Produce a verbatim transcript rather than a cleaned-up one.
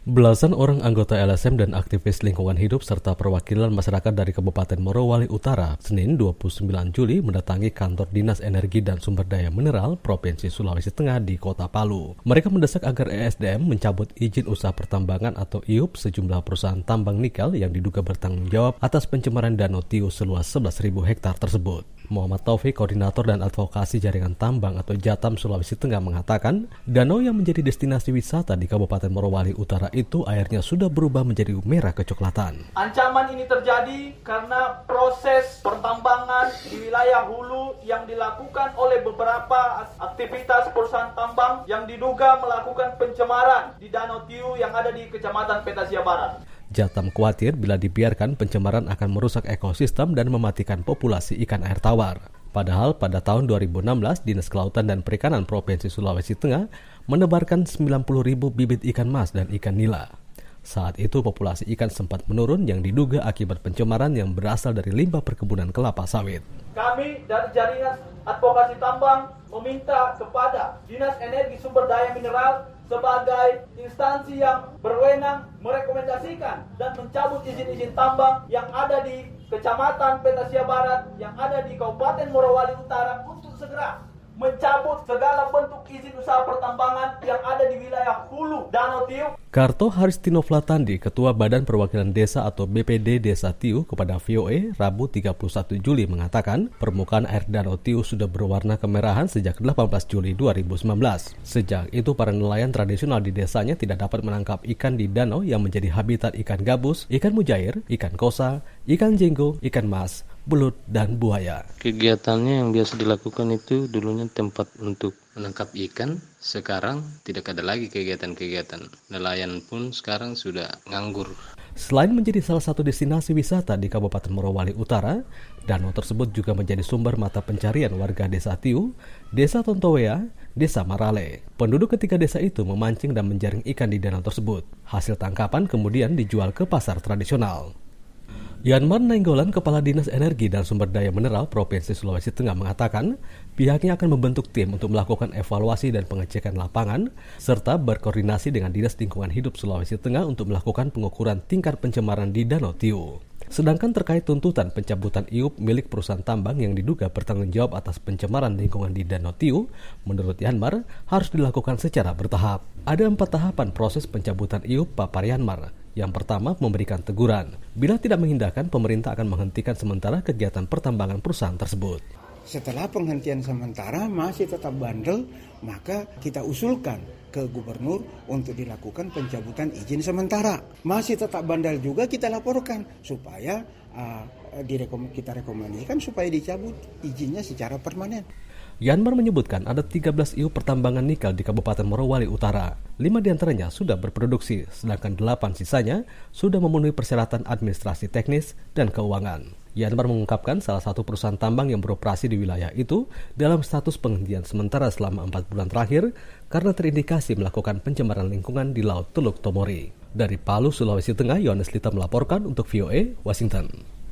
Belasan orang anggota L S M dan aktivis lingkungan hidup serta perwakilan masyarakat dari Kabupaten Morowali Utara, Senin dua puluh sembilan Juli mendatangi kantor Dinas Energi dan Sumber Daya Mineral Provinsi Sulawesi Tengah di Kota Palu. Mereka mendesak agar E S D M mencabut izin usaha pertambangan atau I U P sejumlah perusahaan tambang nikel yang diduga bertanggung jawab atas pencemaran Danau Tius seluas sebelas ribu hektar tersebut. Muhammad Taufik, Koordinator dan Advokasi Jaringan Tambang atau Jatam Sulawesi Tengah mengatakan, danau yang menjadi destinasi wisata di Kabupaten Morowali Utara itu airnya sudah berubah menjadi merah kecoklatan. Ancaman ini terjadi karena proses pertambangan di wilayah hulu yang dilakukan oleh beberapa aktivitas perusahaan tambang yang diduga melakukan pencemaran di Danau Tius yang ada di Kecamatan Petasia Barat. Jatam khawatir bila dibiarkan pencemaran akan merusak ekosistem dan mematikan populasi ikan air tawar. Padahal pada tahun dua ribu enam belas, Dinas Kelautan dan Perikanan Provinsi Sulawesi Tengah menebarkan sembilan puluh ribu bibit ikan mas dan ikan nila. Saat itu populasi ikan sempat menurun yang diduga akibat pencemaran yang berasal dari limbah perkebunan kelapa sawit. Kami dari Jaringan Advokasi Tambang meminta kepada Dinas Energi Sumber Daya Mineral sebagai instansi yang berwenang merekomendasikan dan mencabut izin-izin tambang yang ada di Kecamatan Petasia Barat, yang ada di Kabupaten Morowali Utara untuk segera mencabut segala bentuk izin usaha pertambangan yang ada di wilayah hulu Danau Tius. Karto Haristino Flatandi, Ketua Badan Perwakilan Desa atau B P D Desa Tius kepada V O A Rabu tiga puluh satu Juli mengatakan permukaan air Danau Tius sudah berwarna kemerahan sejak delapan belas Juli dua ribu sembilan belas. Sejak itu para nelayan tradisional di desanya tidak dapat menangkap ikan di danau yang menjadi habitat ikan gabus, ikan mujair, ikan kosa, ikan jenggo, ikan mas, belut, dan buaya. Kegiatannya yang biasa dilakukan itu dulunya tempat untuk menangkap ikan, sekarang tidak ada lagi kegiatan-kegiatan. Nelayan pun sekarang sudah nganggur. Selain menjadi salah satu destinasi wisata di Kabupaten Morowali Utara, danau tersebut juga menjadi sumber mata pencarian warga Desa Tius, Desa Tontowea, Desa Marale. Penduduk ketiga desa itu memancing dan menjaring ikan di danau tersebut. Hasil tangkapan kemudian dijual ke pasar tradisional. Yanmar Nainggolan, Kepala Dinas Energi dan Sumber Daya Mineral Provinsi Sulawesi Tengah mengatakan pihaknya akan membentuk tim untuk melakukan evaluasi dan pengecekan lapangan serta berkoordinasi dengan Dinas Lingkungan Hidup Sulawesi Tengah untuk melakukan pengukuran tingkat pencemaran di Danau Tius. Sedangkan terkait tuntutan pencabutan I U P milik perusahaan tambang yang diduga bertanggung jawab atas pencemaran lingkungan di Danau Tius, menurut Yanmar harus dilakukan secara bertahap. Ada empat tahapan proses pencabutan I U P papar Yanmar. Yang pertama, memberikan teguran. Bila tidak mengindahkan, pemerintah akan menghentikan sementara kegiatan pertambangan perusahaan tersebut. Setelah penghentian sementara masih tetap bandel, maka kita usulkan ke gubernur untuk dilakukan pencabutan izin sementara. Masih tetap bandel juga kita laporkan supaya uh, direkom- kita rekomendasikan supaya dicabut izinnya secara permanen. Yanmar menyebutkan ada tiga belas I U pertambangan nikel di Kabupaten Morowali Utara. Lima diantaranya sudah berproduksi, sedangkan delapan sisanya sudah memenuhi persyaratan administrasi teknis dan keuangan. Yanmar mengungkapkan salah satu perusahaan tambang yang beroperasi di wilayah itu dalam status penghentian sementara selama empat bulan terakhir karena terindikasi melakukan pencemaran lingkungan di Laut Teluk Tomori. Dari Palu, Sulawesi Tengah, Yohanes Lita melaporkan untuk V O A, Washington.